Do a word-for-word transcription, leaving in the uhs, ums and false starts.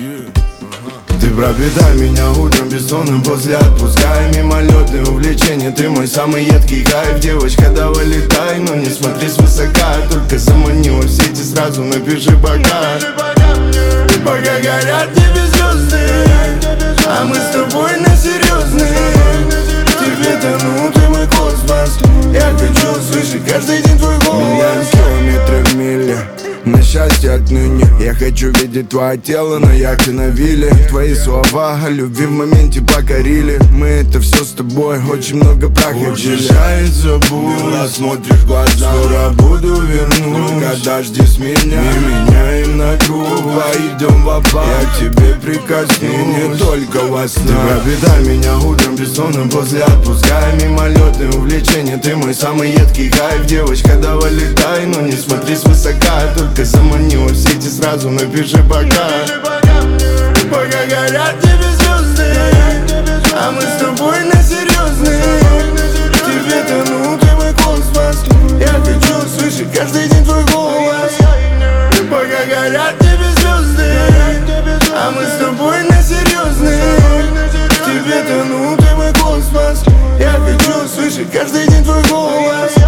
Ты пропитай меня утром бессонным после отпуска и мимолетные увлечения. Ты мой самый едкий кайф. Девочка, да вылетай, но не смотри свысока. Только замани во все эти сразу, напиши пока. Пока горят небе звезды, а мы с тобой на серьезные. Тебе тону, ты мой космос. Я хочу услышать каждый день твой голос. Миллион километров в миле на счастье отныне. Я хочу видеть твое тело на яхте на вилле. Твои слова о любви в моменте покорили. Мы это все с тобой очень много проходили. Утешается буря, смотришь в глаза. Скоро буду вернусь, когда жди с меня. Мы меняем на круг, идем в опал. Я к тебе прикоснусь, не только во сне. Ты пропитай меня утром бессонным после отпуска и мимолетные увлечения. Ты мой самый едкий кайф. Девочка, да вылетай, но не смотри свысока. Только замани во все эти сразу, напиши пока. Пока горят небе звезды, а мы с тобой на серьезные. Тебе тону, ты мой космос. Я хочу услышать каждый день твой голос. Пока горят небе звезды, а мы с тобой на серьезные. Тебе тону, ты мой космос. Я хочу услышать каждый день твой голос.